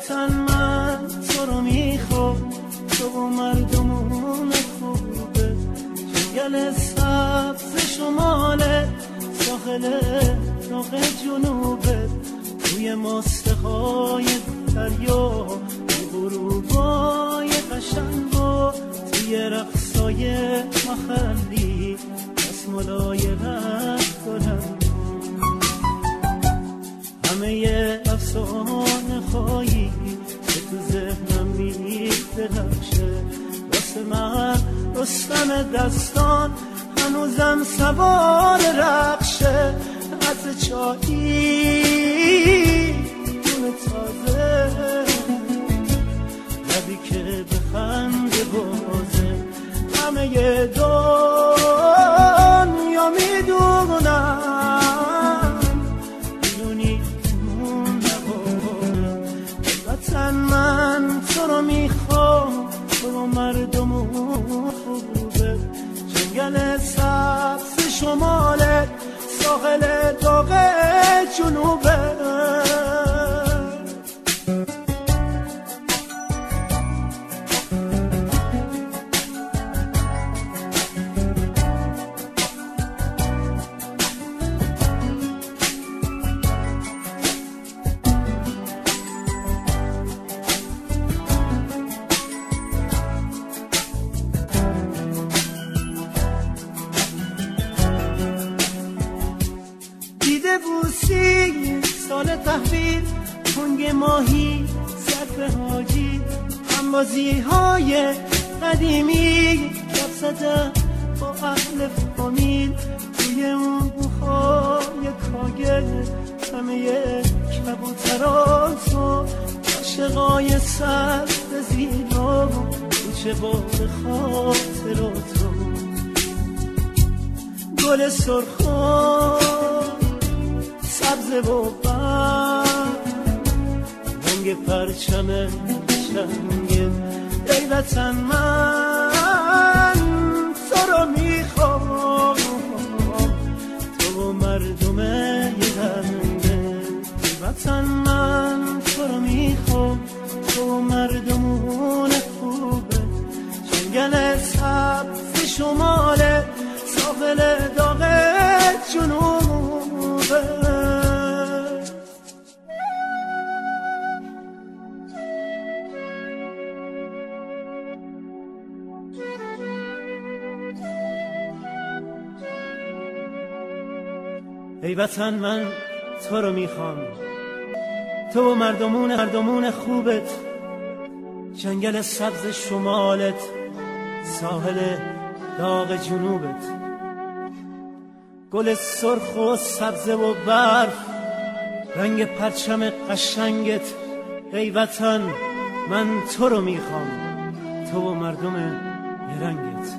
وطن من تو رو میخوام، تو و مردمون خوبه، جنگل سبز شماله، ساحل داغ جنوبه، توی ماسه‌های دریا، توی غروبای قشنگ و توی رقصای محلی، دستمالای رنگ دارم. همه افسانه هایی که تو ذهنم می‌درخشه، واسه من رستم دستان هنوزم سوار رخشه. از چایی دون تازه، لبی که به خنده بازه، همه دنیا میدونم، میدونی مون نبارم. وطن من تو رو میخوام، تو مردمون خوبه، جنگل سبز شماله، ساحل داغ جنوبه. سال تحویل، کنگ ماهی، سقف حاجی، همبازی های قدیمی، کف زدن با اهل فامیل، توی اون بوهای کاگل، همه کبوترات و عاشقای سر زیرا، کوچه باد خاطرات رو، گل سرخان سبز و برگ، رنگ پرچم شنگه. ای وطن من تو رو میخوام، تو و مردم رنگه. ای وطن من تو رو میخوام، تو و مردمون خوبه، جنگل سبز شماله، ساحل داغ جنوبه. ای وطن من تو رو میخوام، تو و مردمون خوبت، جنگل سبز شمالت، ساحل داغ جنوبت، گل سرخ و سبز و برف، رنگ پرچم قشنگت. ای وطن من تو رو میخوام، تو و مردم رنگت.